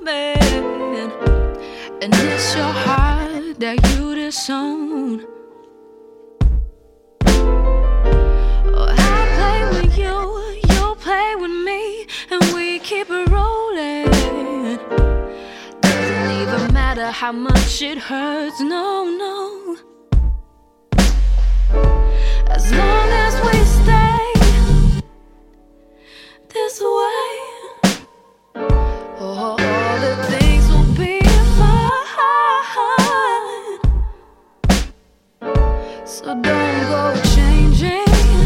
man, and it's your heart that you disown. Oh, I play with you, you play with me, and we keep it rolling. Doesn't even matter how much it hurts, no, no. As long as we stay this way, oh, all the things will be fine. So don't go changing.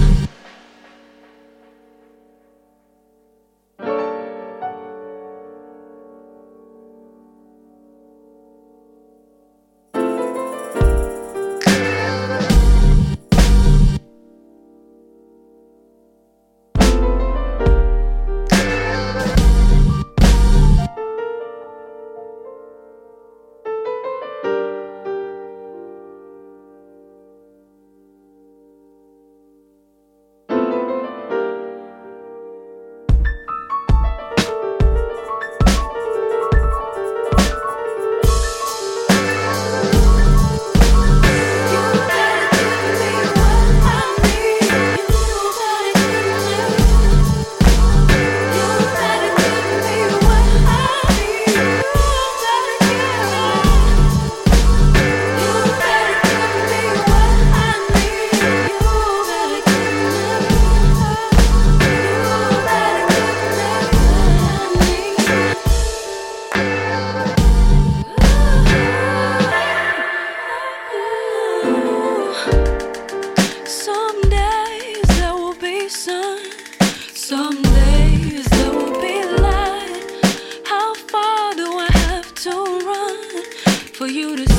Some days there will be sun, some days there will be light. How far do I have to run for you to